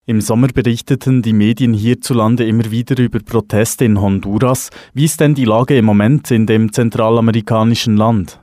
Im Sommer berichteten die Medien hierzulande immer wieder über Proteste in Honduras. Wie ist denn die Lage im Moment in dem zentralamerikanischen Land?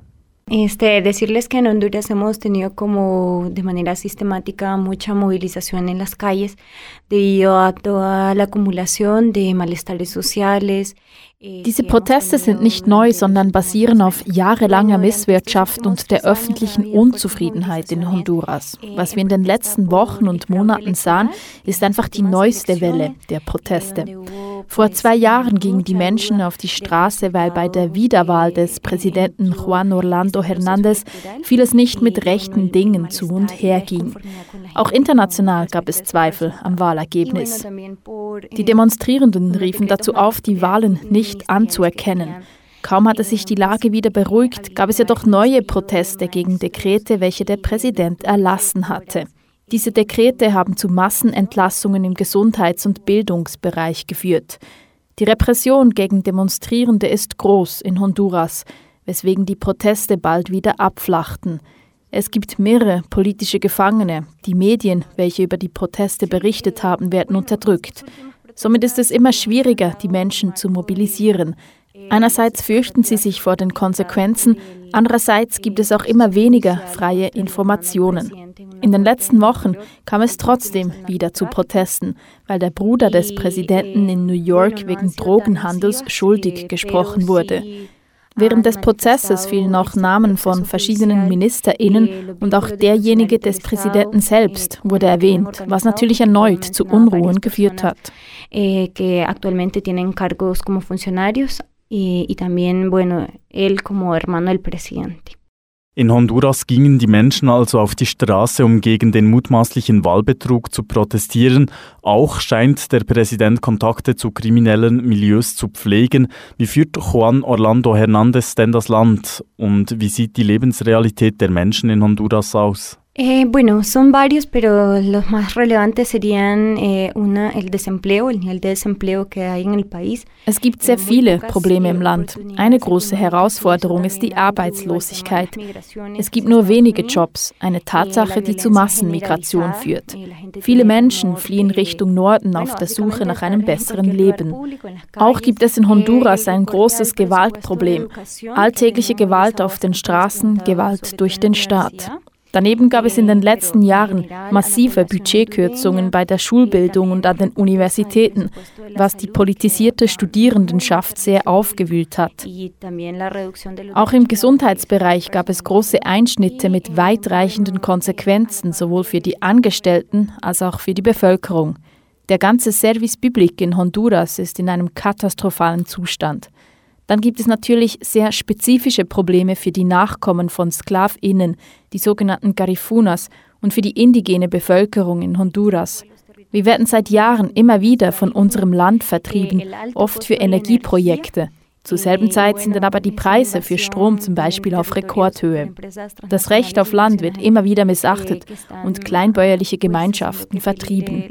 Decirles que en Honduras hemos tenido como de manera sistemática mucha movilización en las calles debido a toda la acumulación de malestares sociales. Diese Proteste sind nicht neu, sondern basieren auf jahrelanger Misswirtschaft und der öffentlichen Unzufriedenheit in Honduras. Was wir in den letzten Wochen und Monaten sahen, ist einfach die neueste Welle der Proteste. Vor 2 Jahren gingen die Menschen auf die Straße, weil bei der Wiederwahl des Präsidenten Juan Orlando Hernández vieles nicht mit rechten Dingen zu und her ging. Auch international gab es Zweifel am Wahlergebnis. Die Demonstrierenden riefen dazu auf, die Wahlen nicht anzuerkennen. Kaum hatte sich die Lage wieder beruhigt, gab es jedoch neue Proteste gegen Dekrete, welche der Präsident erlassen hatte. Diese Dekrete haben zu Massenentlassungen im Gesundheits- und Bildungsbereich geführt. Die Repression gegen Demonstrierende ist groß in Honduras, weswegen die Proteste bald wieder abflachten. Es gibt mehrere politische Gefangene. Die Medien, welche über die Proteste berichtet haben, werden unterdrückt. Somit ist es immer schwieriger, die Menschen zu mobilisieren. Einerseits fürchten sie sich vor den Konsequenzen, andererseits gibt es auch immer weniger freie Informationen. In den letzten Wochen kam es trotzdem wieder zu Protesten, weil der Bruder des Präsidenten in New York wegen Drogenhandels schuldig gesprochen wurde. Während des Prozesses fielen auch Namen von verschiedenen MinisterInnen und auch derjenige des Präsidenten selbst wurde erwähnt, was natürlich erneut zu Unruhen geführt hat. Que actualmente tienen cargos como funcionarios y también, bueno, él como hermano del presidente. In Honduras gingen die Menschen also auf die Straße, um gegen den mutmaßlichen Wahlbetrug zu protestieren. Auch scheint der Präsident Kontakte zu kriminellen Milieus zu pflegen. Wie führt Juan Orlando Hernández denn das Land? Und wie sieht die Lebensrealität der Menschen in Honduras aus? Bueno, son varios, pero los más relevantes serían el desempleo, el nivel de desempleo que hay en el país. Es gibt sehr viele Probleme im Land. Eine große Herausforderung ist die Arbeitslosigkeit. Es gibt nur wenige Jobs, eine Tatsache, die zu Massenmigration führt. Viele Menschen fliehen Richtung Norden auf der Suche nach einem besseren Leben. Auch gibt es in Honduras ein großes Gewaltproblem. Alltägliche Gewalt auf den Straßen, Gewalt durch den Staat. Daneben gab es in den letzten Jahren massive Budgetkürzungen bei der Schulbildung und an den Universitäten, was die politisierte Studierendenschaft sehr aufgewühlt hat. Auch im Gesundheitsbereich gab es große Einschnitte mit weitreichenden Konsequenzen, sowohl für die Angestellten als auch für die Bevölkerung. Der ganze Service Public in Honduras ist in einem katastrophalen Zustand. Dann gibt es natürlich sehr spezifische Probleme für die Nachkommen von SklavInnen, die sogenannten Garifunas, und für die indigene Bevölkerung in Honduras. Wir werden seit Jahren immer wieder von unserem Land vertrieben, oft für Energieprojekte. Zur selben Zeit sind dann aber die Preise für Strom zum Beispiel auf Rekordhöhe. Das Recht auf Land wird immer wieder missachtet und kleinbäuerliche Gemeinschaften vertrieben.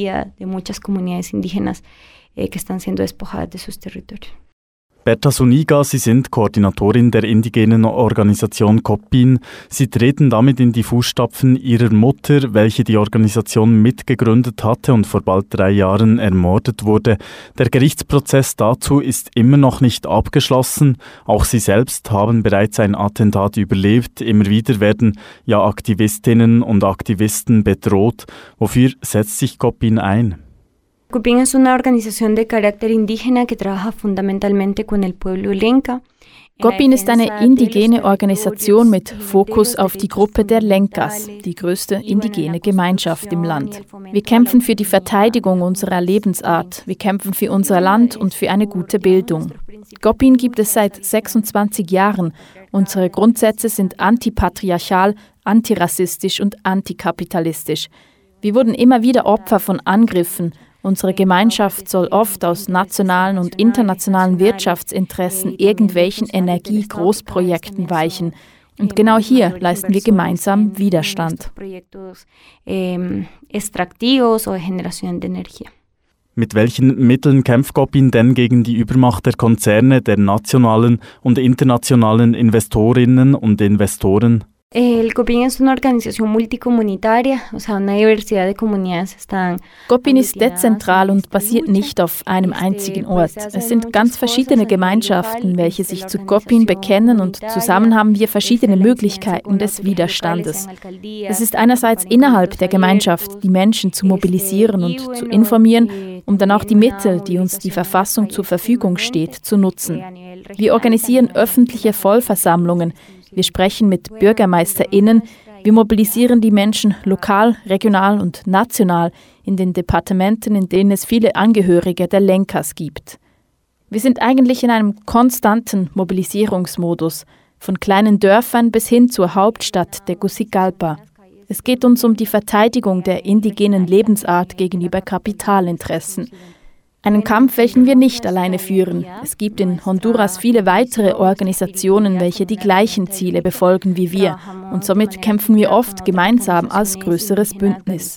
Berta Zuniga, Sie sind Koordinatorin der indigenen Organisation COPIN. Sie treten damit in die Fußstapfen Ihrer Mutter, welche die Organisation mitgegründet hatte und vor bald 3 Jahren ermordet wurde. Der Gerichtsprozess dazu ist immer noch nicht abgeschlossen. Auch Sie selbst haben bereits ein Attentat überlebt. Immer wieder werden ja Aktivistinnen und Aktivisten bedroht. Wofür setzt sich COPIN ein? COPIN es una organización de carácter indígena que trabaja fundamentalmente con el pueblo Lenca. COPIN ist eine indigene Organisation mit Fokus auf die Gruppe der Lencas, die größte indigene Gemeinschaft im Land. Wir kämpfen für die Verteidigung unserer Lebensart, wir kämpfen für unser Land und für eine gute Bildung. COPIN gibt es seit 26 Jahren. Unsere Grundsätze sind antipatriarchal, antirassistisch und antikapitalistisch. Wir wurden immer wieder Opfer von Angriffen. Unsere Gemeinschaft soll oft aus nationalen und internationalen Wirtschaftsinteressen irgendwelchen Energie-Großprojekten weichen. Und genau hier leisten wir gemeinsam Widerstand. Mit welchen Mitteln kämpft COPIN denn gegen die Übermacht der Konzerne, der nationalen und internationalen Investorinnen und Investoren? El COPIN es una organización multicomunitaria, o sea, una diversidad de comunidades están. COPIN ist dezentral und basiert nicht auf einem einzigen Ort. Es sind ganz verschiedene Gemeinschaften, welche sich zu COPIN bekennen und zusammen haben wir verschiedene Möglichkeiten des Widerstandes. Es ist einerseits innerhalb der Gemeinschaft, die Menschen zu mobilisieren und zu informieren, um dann auch die Mittel, die uns die Verfassung zur Verfügung steht, zu nutzen. Wir organisieren öffentliche Vollversammlungen. Wir sprechen mit BürgermeisterInnen, wir mobilisieren die Menschen lokal, regional und national in den Departementen, in denen es viele Angehörige der Lencas gibt. Wir sind eigentlich in einem konstanten Mobilisierungsmodus, von kleinen Dörfern bis hin zur Hauptstadt Tegucigalpa. Es geht uns um die Verteidigung der indigenen Lebensart gegenüber Kapitalinteressen. Einen Kampf, welchen wir nicht alleine führen. Es gibt in Honduras viele weitere Organisationen, welche die gleichen Ziele befolgen wie wir. Und somit kämpfen wir oft gemeinsam als größeres Bündnis.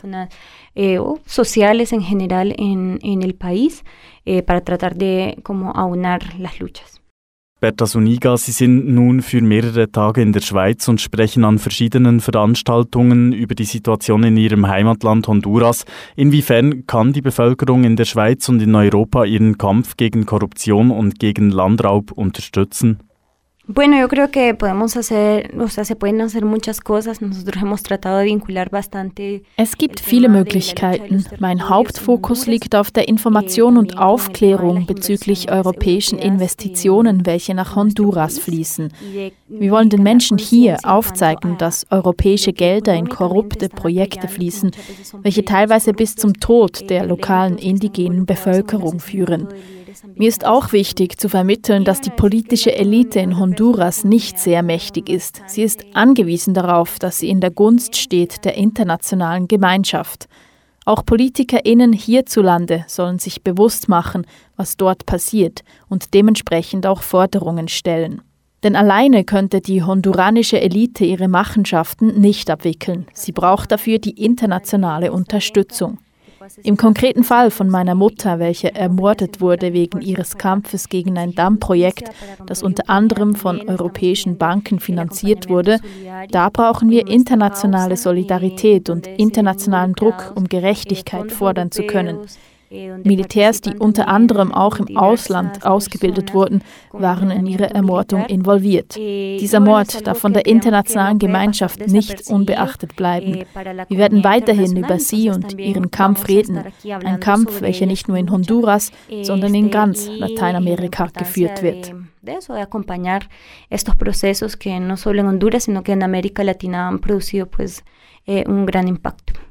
Sociales en general en el país para tratar de como aunar las luchas. Berta Zuniga, Sie sind nun für mehrere Tage in der Schweiz und sprechen an verschiedenen Veranstaltungen über die Situation in Ihrem Heimatland Honduras. Inwiefern kann die Bevölkerung in der Schweiz und in Europa ihren Kampf gegen Korruption und gegen Landraub unterstützen? Bueno, yo creo que podemos hacer, o sea, se pueden hacer muchas cosas. Nosotros hemos tratado de vincular bastante. Es gibt viele Möglichkeiten. Mein Hauptfokus liegt auf der Information und Aufklärung bezüglich europäischen Investitionen, welche nach Honduras fließen. Wir wollen den Menschen hier aufzeigen, dass europäische Gelder in korrupte Projekte fließen, welche teilweise bis zum Tod der lokalen indigenen Bevölkerung führen. Mir ist auch wichtig zu vermitteln, dass die politische Elite in Honduras nicht sehr mächtig ist. Sie ist angewiesen darauf, dass sie in der Gunst steht der internationalen Gemeinschaft. Auch PolitikerInnen hierzulande sollen sich bewusst machen, was dort passiert und dementsprechend auch Forderungen stellen. Denn alleine könnte die honduranische Elite ihre Machenschaften nicht abwickeln. Sie braucht dafür die internationale Unterstützung. Im konkreten Fall von meiner Mutter, welche ermordet wurde wegen ihres Kampfes gegen ein Dammprojekt, das unter anderem von europäischen Banken finanziert wurde, da brauchen wir internationale Solidarität und internationalen Druck, um Gerechtigkeit fordern zu können. Militärs, die unter anderem auch im Ausland ausgebildet wurden, waren in ihre Ermordung involviert. Dieser Mord darf von der internationalen Gemeinschaft nicht unbeachtet bleiben. Wir werden weiterhin über sie und ihren Kampf reden. Ein Kampf, welcher nicht nur in Honduras, sondern in ganz Lateinamerika geführt wird. De acompañar estos procesos que no solo en Honduras, sino que en América Latina han producido un gran impacto.